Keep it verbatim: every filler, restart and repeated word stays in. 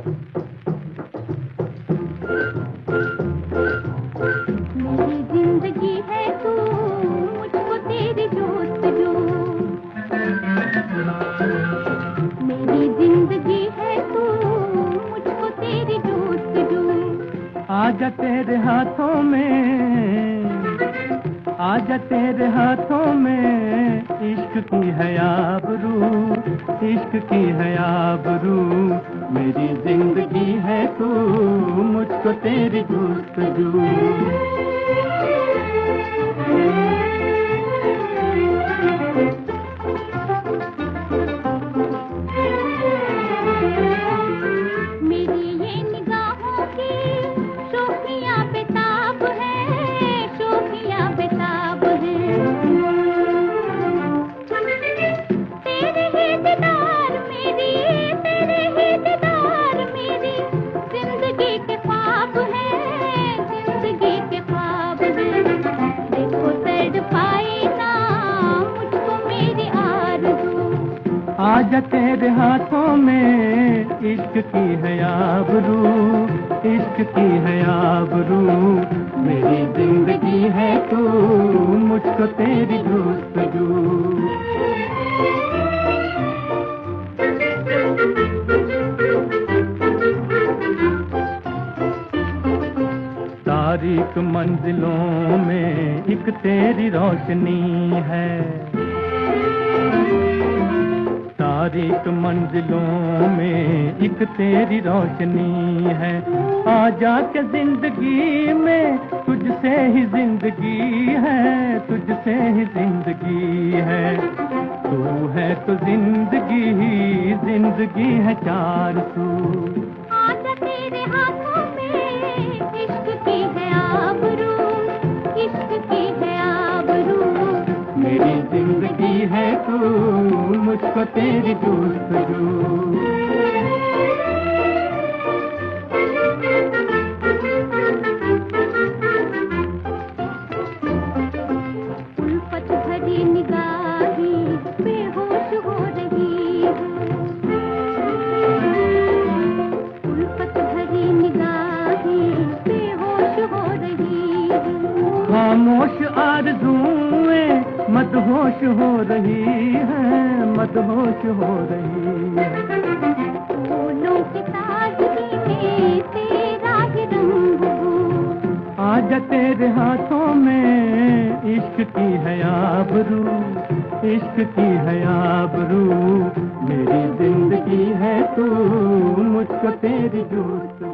मेरी जिंदगी है तू, मुझको तेरी जोस्तजू। मेरी जिंदगी है तू, मुझको तेरी जोस्तजू। आजा तेरे हाथों में, आजा तेरे हाथों में, इश्क की है आबरू, इश्क की है आबरू। मेरी जिंदगी है तू, मुझको तेरी जोस्तजू। मेरी ये निगाहों की शोखियाँ बेताब है, शोखियाँ बेताब है। तेरे ही दीदार मेरी, तेरे ही दीदार मेरी, जिंदगी के ख्वाब है, जिंदगी के ख्वाब है। देखो तड़पाए ना मुझको मेरी आरज़ू। आजा तेरे हाथों में, इश्क की है आबरू, इश्क की है आबरू। मेरी जिंदगी है तू, मुझको तेरी जोस्तजू। तारीक मंजिलों में एक तेरी रोशनी है, तारीक मंजिलों में एक तेरी रोशनी है। आजा के जिंदगी में तुझसे ही जिंदगी है, तुझसे ही जिंदगी है। तू है तो जिंदगी ही जिंदगी है चार तू। आजा तेरे हाथों में, इश्क की है आबरू, इश्क की है आबरू। मेरी जिंदगी है तू, मुझको तेरी जोस्तजू। उल्फत भरी निगाहें बेहोश हो रही है, उल्फत भरी निगाहें बेहोश हो रही है। खामोश आरज़ूएं मदहोश हो रही है, मदहोश हो रही है। फूलों की ताजगी में तेरा ही रंग हो। आजा तेरे हाथों में, इश्क की है आबरू, इश्क की है आबरू। मेरी जिंदगी है तू, मुझको तेरी जोस्तजू।